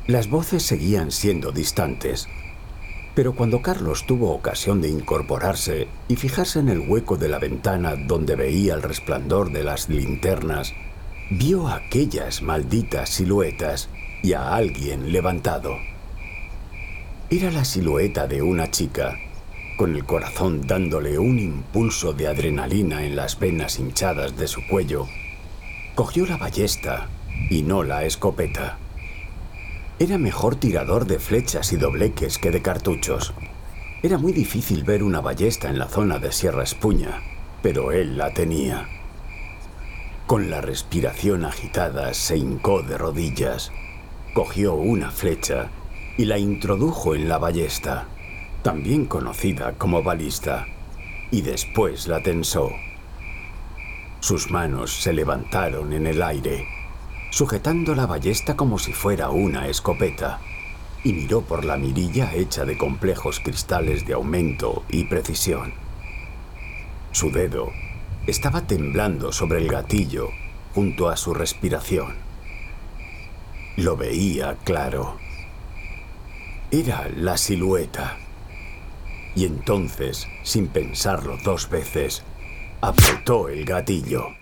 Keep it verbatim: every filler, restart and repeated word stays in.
Las voces seguían siendo distantes, pero cuando Carlos tuvo ocasión de incorporarse y fijarse en el hueco de la ventana donde veía el resplandor de las linternas, vio aquellas malditas siluetas y a alguien levantado. Era la silueta de una chica, con el corazón dándole un impulso de adrenalina en las venas hinchadas de su cuello. Cogió la ballesta y no la escopeta. Era mejor tirador de flechas y dobleques que de cartuchos. Era muy difícil ver una ballesta en la zona de Sierra Espuña, pero él la tenía. Con la respiración agitada, se hincó de rodillas, cogió una flecha y la introdujo en la ballesta, también conocida como balista, y después la tensó. Sus manos se levantaron en el aire, sujetando la ballesta como si fuera una escopeta, y miró por la mirilla hecha de complejos cristales de aumento y precisión. Su dedo estaba temblando sobre el gatillo junto a su respiración. Lo veía claro. Era la silueta. Y entonces, sin pensarlo dos veces, apretó el gatillo.